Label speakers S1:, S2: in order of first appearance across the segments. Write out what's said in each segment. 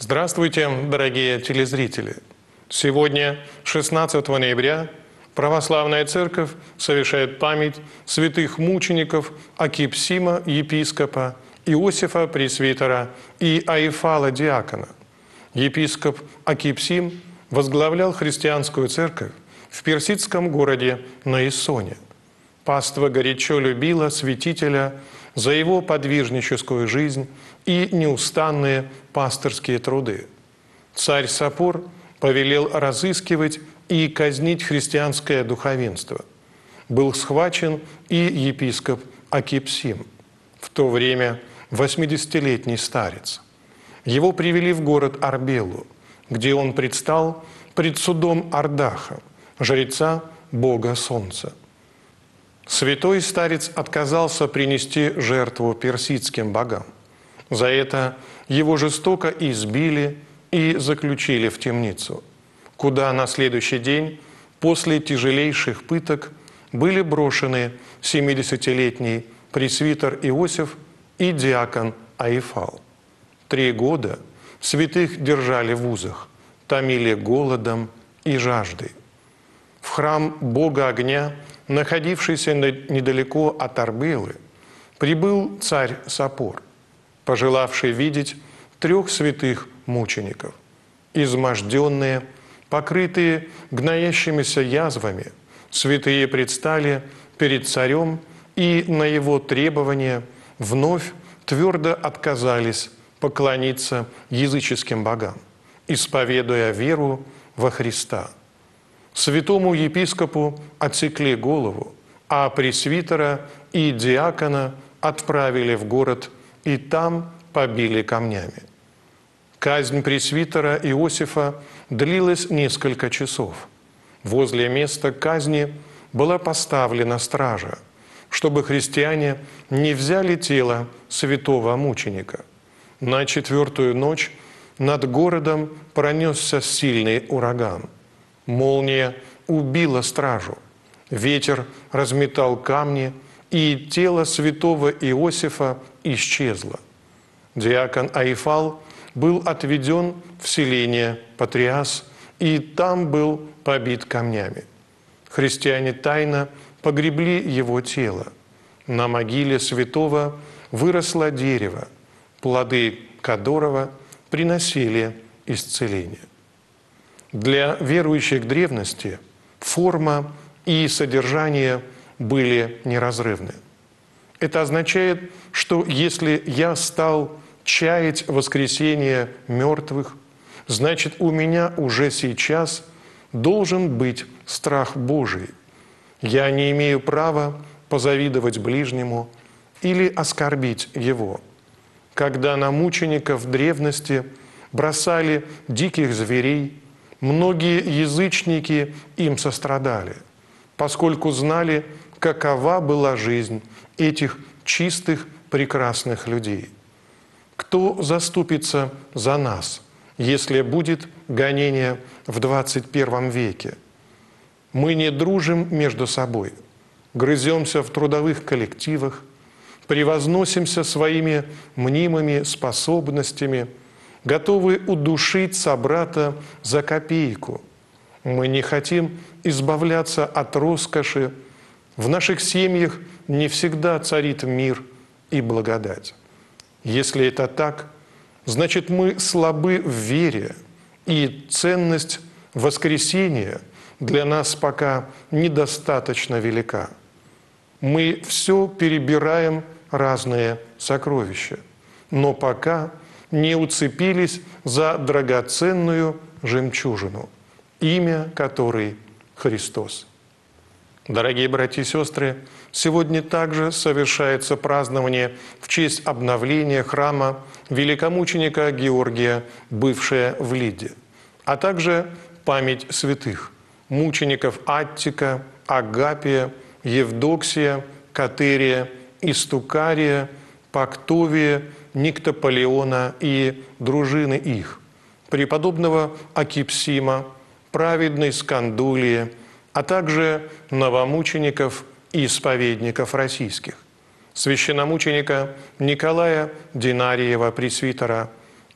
S1: Здравствуйте, дорогие телезрители! Сегодня, 16 ноября, Православная Церковь совершает память святых мучеников Акипсима, епископа, Иосифа, пресвитера, и Аифала, диакона. Епископ Акипсим возглавлял христианскую церковь в персидском городе Наисоне. Паства горячо любила святителя за его подвижническую жизнь и неустанные пастырские труды. Царь Сапор повелел разыскивать и казнить христианское духовенство. Был схвачен и епископ Акипсим, в то время 80-летний старец. Его привели в город Арбелу, где он предстал пред судом Ардаха, жреца бога солнца. Святой старец отказался принести жертву персидским богам. За это его жестоко избили и заключили в темницу, куда на следующий день после тяжелейших пыток были брошены 70-летний пресвитер Иосиф и диакон Аифал. 3 года святых держали в узах, томили голодом и жаждой. В храм бога огня, находившийся недалеко от Арбелы, прибыл царь Сапор, пожелавший видеть 3 святых мучеников. Изможденные, покрытые гноящимися язвами, святые предстали перед царем и на его требования вновь твердо отказались поклониться языческим богам, исповедуя веру во Христа. Святому епископу отсекли голову, а пресвитера и диакона отправили в город и там побили камнями. Казнь пресвитера Иосифа длилась несколько часов. Возле места казни была поставлена стража, чтобы христиане не взяли тело святого мученика. На 4-ю ночь над городом пронесся сильный ураган. Молния убила стражу, ветер разметал камни, и тело святого Иосифа исчезло. Диакон Аифал был отведен в селение Патриас, и там был побит камнями. Христиане тайно погребли его тело. На могиле святого выросло дерево, плоды которого приносили исцеление. Для верующих древности форма и содержание были неразрывны. Это означает, что если я стал чаять воскресение мертвых, значит, у меня уже сейчас должен быть страх Божий. Я не имею права позавидовать ближнему или оскорбить его. Когда на мучеников древности бросали диких зверей, многие язычники им сострадали, поскольку знали, какова была жизнь этих чистых, прекрасных людей. Кто заступится за нас, если будет гонение в 21 веке? Мы не дружим между собой, грыземся в трудовых коллективах, превозносимся своими мнимыми способностями, готовы удушить собрата за копейку. Мы не хотим избавляться от роскоши. В наших семьях не всегда царит мир и благодать. Если это так, значит, мы слабы в вере, и ценность воскресения для нас пока недостаточно велика. Мы все перебираем разные сокровища, но пока не уцепились за драгоценную жемчужину, имя которой Христос. Дорогие братья и сестры, сегодня также совершается празднование в честь обновления храма великомученика Георгия, бывшее в Лидде, а также память святых мучеников Аттика, Агапия, Евдоксия, Катерия, Истукария, Пактовия, Никтополеона и дружины их, преподобного Акипсима, праведной Скандулии, а также новомучеников и исповедников российских, священномученика Николая Динариева, пресвитера,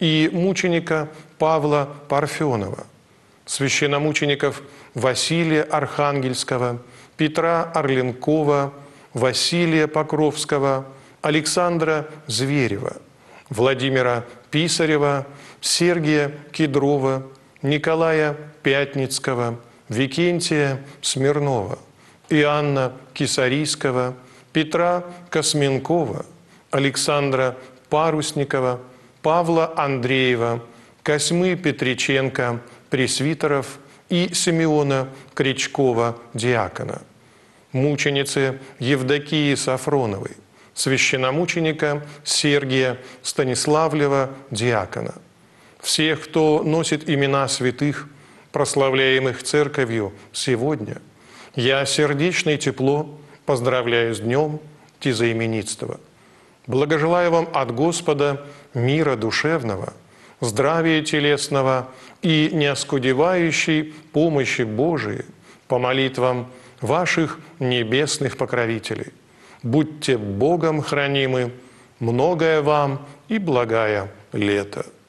S1: и мученика Павла Парфенова, священномучеников Василия Архангельского, Петра Орленкова, Василия Покровского, Александра Зверева, Владимира Писарева, Сергия Кедрова, Николая Пятницкого, Викентия Смирнова, Иоанна Кисарийского, Петра Косменкова, Александра Парусникова, Павла Андреева, Косьмы Петриченко, пресвитеров и Симеона Кричкова, диакона, мученицы Евдокии Сафроновой, священномученика Сергия Станиславлева, диакона, всех, кто носит имена святых, прославляемых Церковью сегодня, я сердечно и тепло поздравляю с днем тезаименитства. Благожелаю вам от Господа мира душевного, здравия телесного и неоскудевающей помощи Божией по молитвам ваших небесных покровителей. Будьте Богом хранимы, многое вам и благая лето.